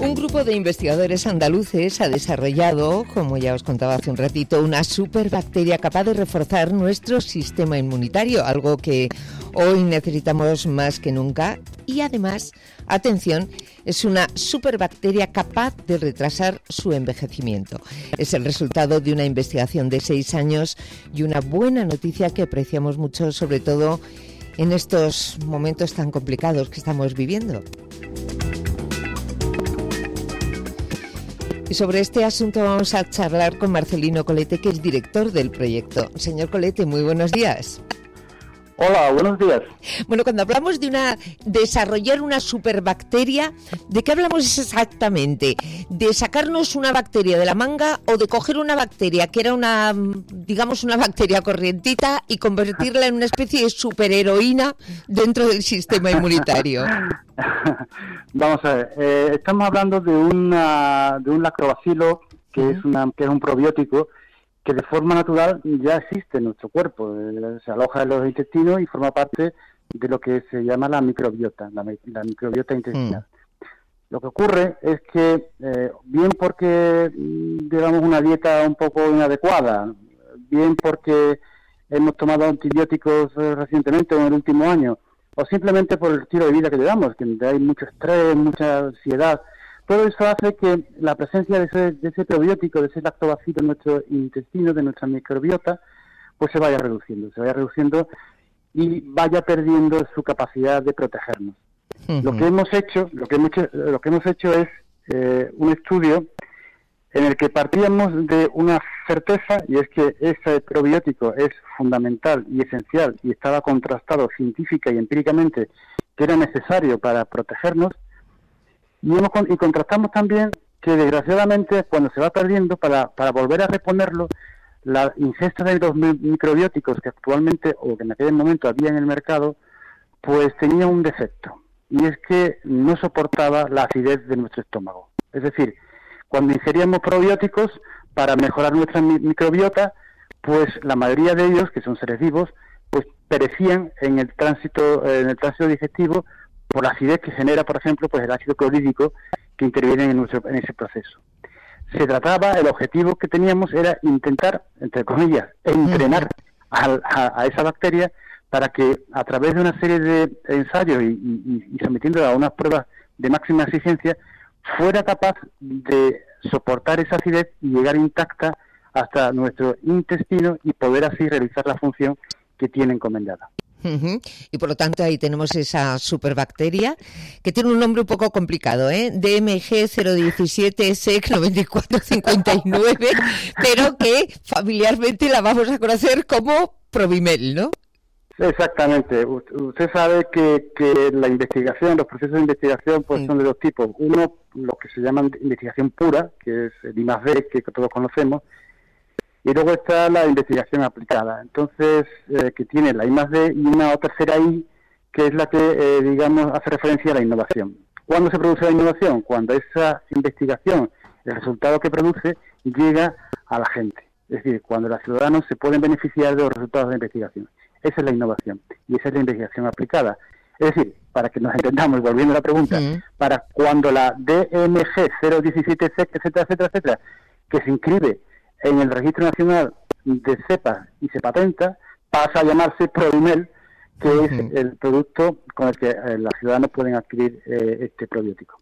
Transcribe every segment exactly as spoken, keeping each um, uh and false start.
Un grupo de investigadores andaluces ha desarrollado, como ya os contaba hace un ratito, una superbacteria capaz de reforzar nuestro sistema inmunitario, algo que hoy necesitamos más que nunca. Y además, atención, es una superbacteria capaz de retrasar su envejecimiento. Es el resultado de una investigación de seis años y una buena noticia que apreciamos mucho, sobre todo en estos momentos tan complicados que estamos viviendo. Y sobre este asunto vamos a charlar con Marcelino Colete, que es director del proyecto. Señor Colete, muy buenos días. Hola, buenos días. Bueno, cuando hablamos de una desarrollar una superbacteria, ¿de qué hablamos exactamente? ¿De sacarnos una bacteria de la manga o de coger una bacteria que era una, digamos, una bacteria corrientita y convertirla en una especie de superheroína dentro del sistema inmunitario? Vamos a ver, eh, estamos hablando de una de un lactobacilo que uh-huh. es una que es un probiótico que de forma natural ya existe en nuestro cuerpo, eh, se aloja en los intestinos y forma parte de lo que se llama la microbiota, la, la microbiota intestinal. Mm. Lo que ocurre es que, eh, bien porque llevamos una dieta un poco inadecuada, bien porque hemos tomado antibióticos eh, recientemente o en el último año, o simplemente por el estilo de vida que llevamos, que hay mucho estrés, mucha ansiedad. Todo eso hace que la presencia de ese, de ese probiótico, de ese lactobacilo en nuestro intestino, de nuestra microbiota, pues se vaya reduciendo, se vaya reduciendo y vaya perdiendo su capacidad de protegernos. Uh-huh. Lo que hemos hecho, lo que hemos, lo que hemos hecho es eh, un estudio en el que partíamos de una certeza, y es que ese probiótico es fundamental y esencial y estaba contrastado científica y empíricamente que era necesario para protegernos. Y, hemos, y contrastamos también que, desgraciadamente, cuando se va perdiendo, para, para volver a reponerlo, la ingesta de los microbióticos que actualmente, o que en aquel momento había en el mercado, pues tenía un defecto. Y es que no soportaba la acidez de nuestro estómago. Es decir, cuando ingeríamos probióticos para mejorar nuestra microbiota, pues la mayoría de ellos, que son seres vivos, pues perecían en el tránsito, en el tránsito digestivo, por la acidez que genera, por ejemplo, pues el ácido clorhídrico que interviene en, nuestro, en ese proceso. Se trataba, el objetivo que teníamos era intentar, entre comillas, entrenar a, a, a esa bacteria para que a través de una serie de ensayos y, y, y sometiéndola a unas pruebas de máxima exigencia, fuera capaz de soportar esa acidez y llegar intacta hasta nuestro intestino y poder así realizar la función que tiene encomendada. Uh-huh. Y por lo tanto ahí tenemos esa superbacteria que tiene un nombre un poco complicado, ¿eh? D M G cero diecisiete S E C noventa y cuatro cincuenta y nueve, pero que familiarmente la vamos a conocer como Provimel, ¿no? Exactamente. Usted sabe que, que la investigación, los procesos de investigación pues sí. son de dos tipos. Uno, lo que se llama investigación pura, que es el I más D, que todos conocemos, y luego está la investigación aplicada, entonces, eh, que tiene la I más D y una tercera I, que es la que, eh, digamos, hace referencia a la innovación. ¿Cuándo se produce la innovación? Cuando esa investigación, el resultado que produce, llega a la gente. Es decir, cuando los ciudadanos se pueden beneficiar de los resultados de la investigación. Esa es la innovación, y esa es la investigación aplicada. Es decir, para que nos entendamos, volviendo a la pregunta, sí. para cuando la D M G cero diecisiete S E C, etcétera, etcétera, etcétera, que se inscribe en el Registro Nacional de Cepas y se patenta, pasa a llamarse Provimel, que uh-huh. es el producto con el que eh, los ciudadanos pueden adquirir eh, este probiótico.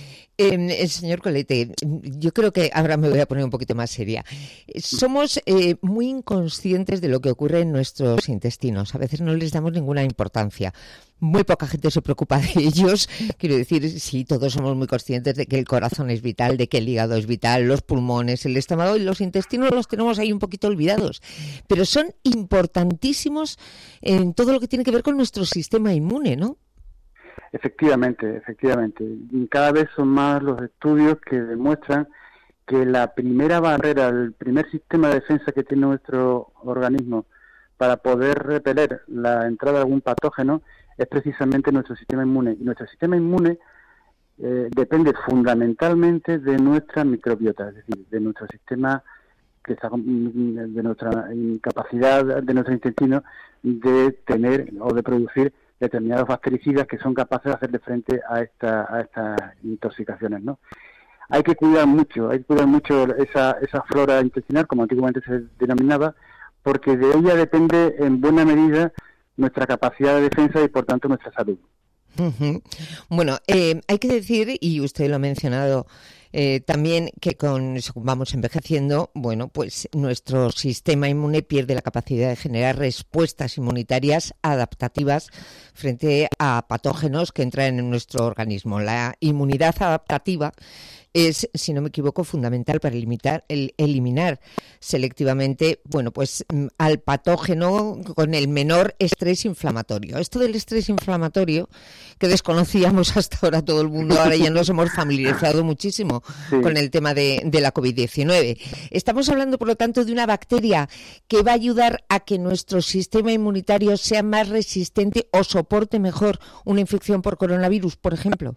Eh, señor Colete, yo creo que ahora me voy a poner un poquito más seria. Somos eh, muy inconscientes de lo que ocurre en nuestros intestinos. A veces no les damos ninguna importancia. Muy poca gente se preocupa de ellos. Quiero decir, sí, todos somos muy conscientes de que el corazón es vital, de que el hígado es vital, los pulmones, el estómago y los intestinos los tenemos ahí un poquito olvidados. Pero son importantísimos en todo lo que tiene que ver con nuestro sistema inmune, ¿no? Efectivamente, efectivamente. Cada vez son más los estudios que demuestran que la primera barrera, el primer sistema de defensa que tiene nuestro organismo para poder repeler la entrada de algún patógeno es precisamente nuestro sistema inmune. Y nuestro sistema inmune eh, depende fundamentalmente de nuestra microbiota, es decir, de nuestro sistema, que está, de nuestra capacidad de nuestro intestino de tener o de producir determinados bactericidas que son capaces de hacerle frente a, esta, a estas intoxicaciones, ¿no? hay que cuidar mucho, hay que cuidar mucho esa, esa flora intestinal, como antiguamente se denominaba, porque de ella depende en buena medida nuestra capacidad de defensa y por tanto nuestra salud. Uh-huh. Bueno, eh, hay que decir, y usted lo ha mencionado eh, también, que con según vamos envejeciendo, bueno, pues nuestro sistema inmune pierde la capacidad de generar respuestas inmunitarias adaptativas frente a patógenos que entran en nuestro organismo. La inmunidad adaptativa es, si no me equivoco, fundamental para limitar, el, eliminar selectivamente, bueno, pues al patógeno con el menor estrés inflamatorio. Esto del estrés inflamatorio, que desconocíamos hasta ahora todo el mundo, ahora ya nos hemos familiarizado muchísimo sí. con el tema de, de la covid diecinueve. Estamos hablando, por lo tanto, de una bacteria que va a ayudar a que nuestro sistema inmunitario sea más resistente o soporte mejor una infección por coronavirus, por ejemplo.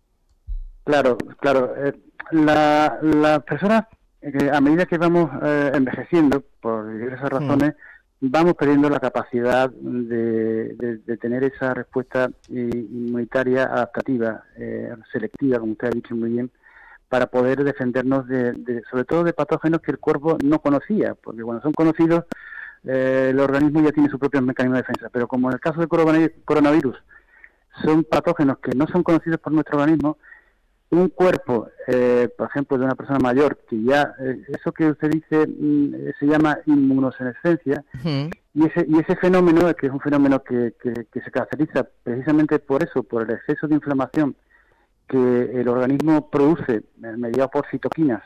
Claro, claro. Eh, la, las personas, eh, a medida que vamos eh, envejeciendo, por diversas razones, mm. vamos perdiendo la capacidad de, de, de tener esa respuesta inmunitaria adaptativa, eh, selectiva, como usted ha dicho muy bien, para poder defendernos de, de, sobre todo de patógenos que el cuerpo no conocía, porque cuando son conocidos, eh, el organismo ya tiene su propio mecanismo de defensa. Pero como en el caso del coronavirus, son patógenos que no son conocidos por nuestro organismo, un cuerpo, eh, por ejemplo, de una persona mayor, que ya, eh, eso que usted dice mm, se llama inmunosenescencia, uh-huh. y ese y ese fenómeno, que es un fenómeno que, que, que se caracteriza precisamente por eso, por el exceso de inflamación que el organismo produce, mediado por citoquinas,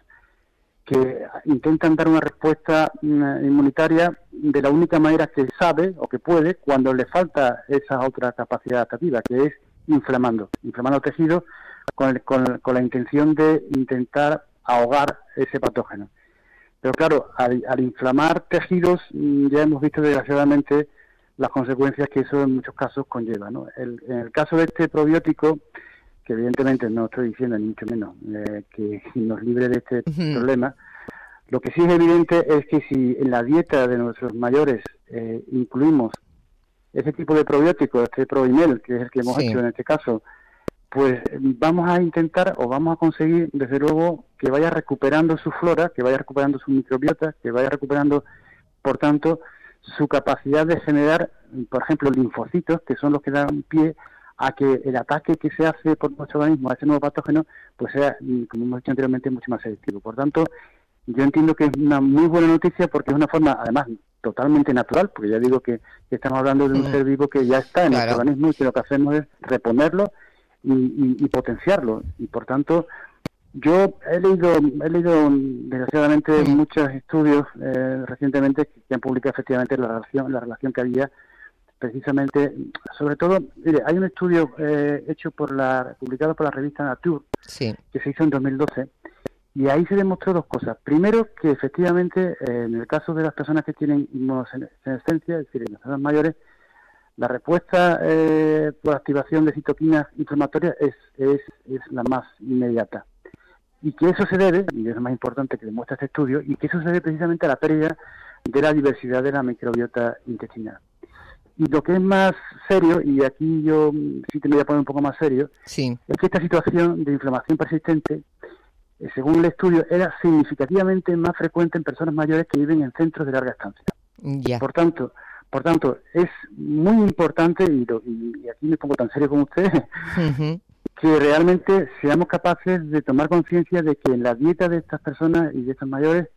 que intentan dar una respuesta mm, inmunitaria de la única manera que sabe o que puede, cuando le falta esa otra capacidad adaptativa, que es inflamando, inflamando tejidos, Con, el, con, con la intención de intentar ahogar ese patógeno. Pero claro, al, al inflamar tejidos, ya hemos visto desgraciadamente las consecuencias que eso en muchos casos conlleva, ¿no? El, en el caso de este probiótico, que evidentemente no estoy diciendo ni mucho menos eh, que nos libre de este uh-huh. problema, lo que sí es evidente es que si en la dieta de nuestros mayores eh, incluimos ese tipo de probiótico, este Provimel, que es el que hemos sí. hecho en este caso, pues vamos a intentar o vamos a conseguir, desde luego, que vaya recuperando su flora, que vaya recuperando su microbiota, que vaya recuperando, por tanto, su capacidad de generar, por ejemplo, linfocitos, que son los que dan pie a que el ataque que se hace por nuestro organismo a ese nuevo patógeno, pues sea, como hemos dicho anteriormente, mucho más selectivo. Por tanto, yo entiendo que es una muy buena noticia porque es una forma, además, totalmente natural, porque ya digo que, que estamos hablando de un mm. ser vivo que ya está en claro. nuestro organismo y que lo que hacemos es reponerlo Y, y, y potenciarlo, y por tanto yo he leído he leído desgraciadamente sí. muchos estudios eh, recientemente que, que han publicado efectivamente la relación la relación que había precisamente, sobre todo, mire, hay un estudio eh, hecho por la publicado por la revista Nature sí. que se hizo en dos mil doce, y ahí se demostró dos cosas. Primero, que efectivamente eh, en el caso de las personas que tienen inmunosenescencia, es decir, en las personas mayores, la respuesta eh, por activación de citoquinas inflamatorias es, es, es la más inmediata. Y que eso se debe, y es lo más importante que demuestra este estudio, y que eso se debe precisamente a la pérdida de la diversidad de la microbiota intestinal. Y lo que es más serio, y aquí yo sí te me voy a poner un poco más serio, sí. es que esta situación de inflamación persistente, eh, según el estudio, era significativamente más frecuente en personas mayores que viven en centros de larga estancia. Yeah. Por tanto... Por tanto, es muy importante, y, lo, y aquí me pongo tan serio como usted, uh-huh. que realmente seamos capaces de tomar conciencia de que en la dieta de estas personas y de estos mayores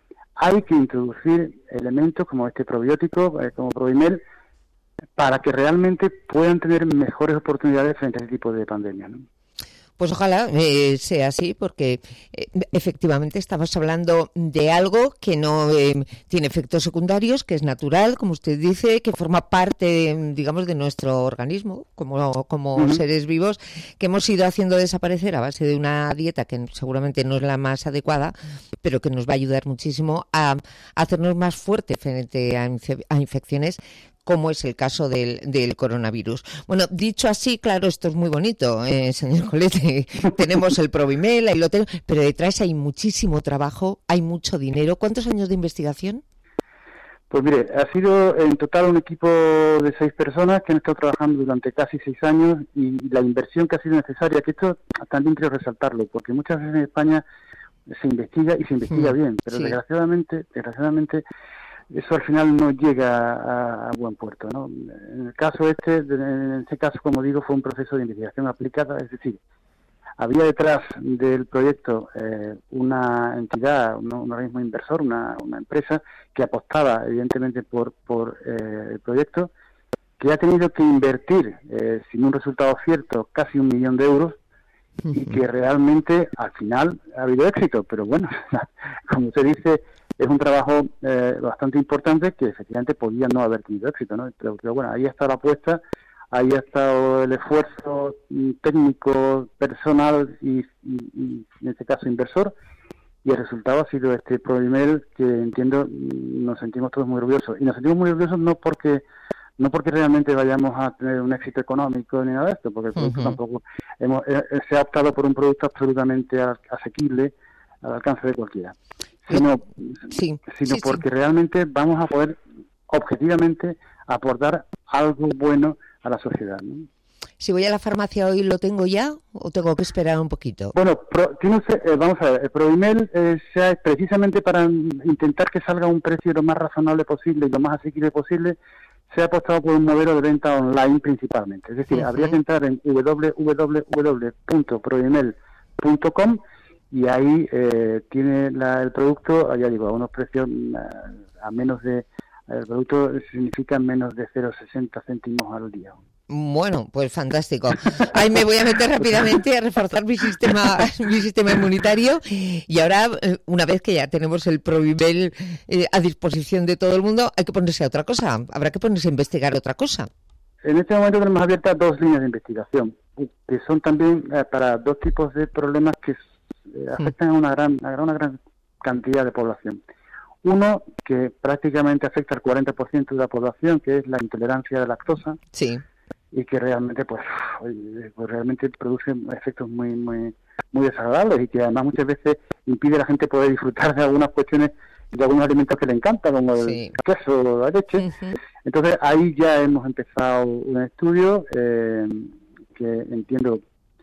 hay que introducir elementos como este probiótico, eh, como Provimel, para que realmente puedan tener mejores oportunidades frente a este tipo de pandemia, ¿no? Pues ojalá eh, sea así, porque eh, efectivamente estamos hablando de algo que no eh, tiene efectos secundarios, que es natural, como usted dice, que forma parte, digamos, de nuestro organismo como, como uh-huh. seres vivos, que hemos ido haciendo desaparecer a base de una dieta que seguramente no es la más adecuada, pero que nos va a ayudar muchísimo a, a hacernos más fuertes frente a, infe- a infecciones, como es el caso del, del coronavirus. Bueno, dicho así, claro, esto es muy bonito, eh, señor Colete. Tenemos el Provimel, ahí lo tenemos, pero detrás hay muchísimo trabajo, hay mucho dinero. ¿Cuántos años de investigación? Pues mire, ha sido en total un equipo de seis personas que han estado trabajando durante casi seis años y la inversión que ha sido necesaria, que esto también quiero resaltarlo, porque muchas veces en España se investiga y se investiga mm, bien, pero sí. desgraciadamente, desgraciadamente eso al final no llega a, a buen puerto, ¿no? En el caso este, en este caso, como digo, fue un proceso de investigación aplicada, es decir, había detrás del proyecto eh, una entidad, un, un organismo inversor, una, una empresa que apostaba evidentemente por, por eh, el proyecto, que ha tenido que invertir eh, sin un resultado cierto casi un millón de euros y que realmente al final ha habido éxito, pero bueno, como se dice, es un trabajo eh, bastante importante que efectivamente podía no haber tenido éxito, ¿no? Pero, pero bueno, ahí está la apuesta. Ahí ha estado el esfuerzo técnico, personal y, y, y, en este caso, inversor. Y el resultado ha sido este Provimel, que entiendo nos sentimos todos muy orgullosos. Y nos sentimos muy orgullosos no porque no porque realmente vayamos a tener un éxito económico ni nada de esto, porque el producto uh-huh. tampoco... Hemos, eh, se ha optado por un producto absolutamente asequible al alcance de cualquiera. Sino, sí, sino sí, porque sí. realmente vamos a poder objetivamente aportar algo bueno a la sociedad, ¿no? Si voy a la farmacia hoy, ¿lo tengo ya o tengo que esperar un poquito? Bueno, pro, tiene usted, eh, vamos a ver, el Provimel eh, sea precisamente para intentar que salga a un precio lo más razonable posible y lo más asequible posible, se ha apostado por un modelo de venta online principalmente. Es decir, uh-huh. habría que entrar en doble u doble u doble u punto provimel punto com y ahí eh, tiene la, el producto, ya digo, a unos precios a, a menos de... El producto significa menos de cero coma sesenta céntimos al día. Bueno, pues fantástico. Ahí me voy a meter rápidamente a reforzar mi sistema mi sistema inmunitario. Y ahora, una vez que ya tenemos el Provimel eh, a disposición de todo el mundo, hay que ponerse a otra cosa. Habrá que ponerse a investigar otra cosa. En este momento tenemos abiertas dos líneas de investigación, que son también eh, para dos tipos de problemas que eh, afectan a una gran, a una gran cantidad de población. Uno, que prácticamente afecta al cuarenta por ciento de la población, que es la intolerancia a la lactosa. Sí. Y que realmente, pues, pues realmente produce efectos muy, muy, muy desagradables y que además muchas veces impide a la gente poder disfrutar de algunas cuestiones, de algunos alimentos que le encantan, como sí. el queso o la leche. Uh-huh. Entonces, ahí ya hemos empezado un estudio eh, que entiendo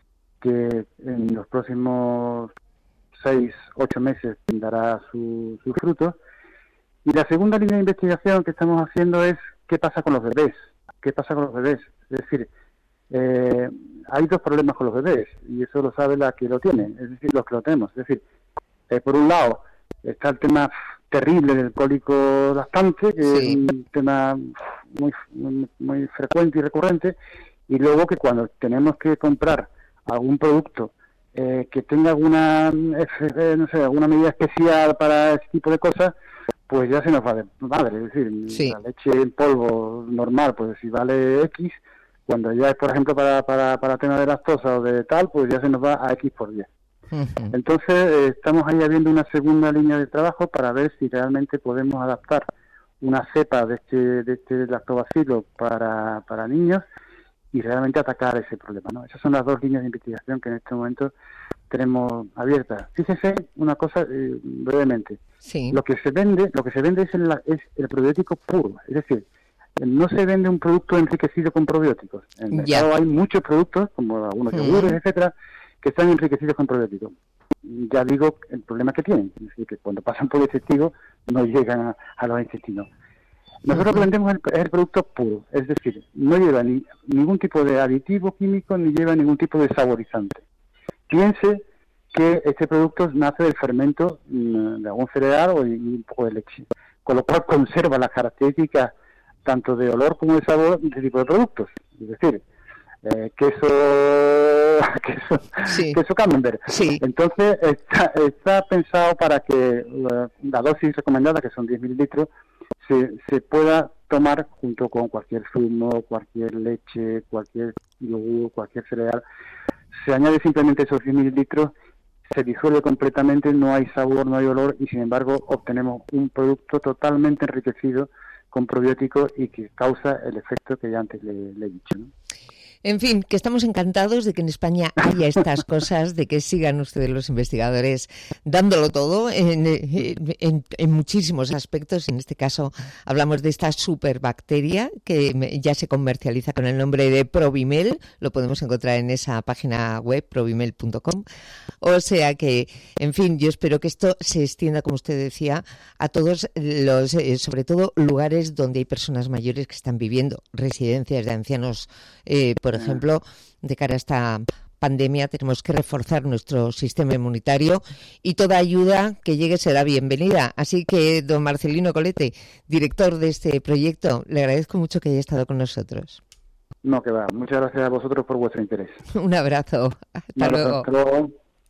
que en los próximos seis, ocho meses dará sus su frutos. Y la segunda línea de investigación que estamos haciendo es qué pasa con los bebés. ¿Qué pasa con los bebés? Es decir, eh, hay dos problemas con los bebés, y eso lo sabe la que lo tiene, es decir, los que lo tenemos. Es decir, eh, por un lado está el tema terrible del cólico lactante, que sí. es un tema muy, muy, muy frecuente y recurrente, y luego que cuando tenemos que comprar algún producto eh, que tenga alguna, eh, no sé, alguna medida especial para ese tipo de cosas, pues ya se nos va de madre, es decir, sí. la leche en polvo normal, pues si vale X, cuando ya es, por ejemplo, para, para, para tema de lactosa o de tal, pues ya se nos va a X por diez. Uh-huh. Entonces, eh, estamos ahí habiendo una segunda línea de trabajo para ver si realmente podemos adaptar una cepa de este, de este lactobacilo para, para niños y realmente atacar ese problema, ¿no? Esas son las dos líneas de investigación que en este momento tenemos abiertas. Fíjese una cosa eh, brevemente. Sí. Lo que se vende, lo que se vende es el, es el probiótico puro, es decir, no se vende un producto enriquecido con probióticos. En el mercado hay muchos productos, como algunos yogures, mm. etcétera, que están enriquecidos con probióticos. Ya digo el problema que tienen, es decir, que cuando pasan por el intestino no llegan a, a los intestinos. Nosotros uh-huh. vendemos el, el producto puro, es decir, no lleva ni, ningún tipo de aditivo químico ni lleva ningún tipo de saborizante. Piense que este producto nace del fermento de algún cereal o y un poco de leche, con lo cual conserva las características tanto de olor como de sabor de este tipo de productos, es decir, eh, queso, queso, sí. queso camembert. Sí. Entonces está, está pensado para que la, la dosis recomendada, que son diez mililitros, se, se pueda tomar junto con cualquier zumo, cualquier leche, cualquier yogur, cualquier cereal. Se añade simplemente esos diez mililitros, se disuelve completamente, no hay sabor, no hay olor y sin embargo obtenemos un producto totalmente enriquecido con probióticos y que causa el efecto que ya antes le, le he dicho, ¿no? En fin, que estamos encantados de que en España haya estas cosas, de que sigan ustedes los investigadores dándolo todo en, en, en muchísimos aspectos. En este caso hablamos de esta superbacteria que ya se comercializa con el nombre de Provimel. Lo podemos encontrar en esa página web, provimel punto com. O sea que, en fin, yo espero que esto se extienda, como usted decía, a todos los, eh, sobre todo, lugares donde hay personas mayores que están viviendo, residencias de ancianos, eh, por ejemplo, de cara a esta pandemia tenemos que reforzar nuestro sistema inmunitario y toda ayuda que llegue será bienvenida. Así que, don Marcelino Colete, director de este proyecto, le agradezco mucho que haya estado con nosotros. No, que va. Muchas gracias a vosotros por vuestro interés. Un abrazo. Hasta luego. Hasta luego.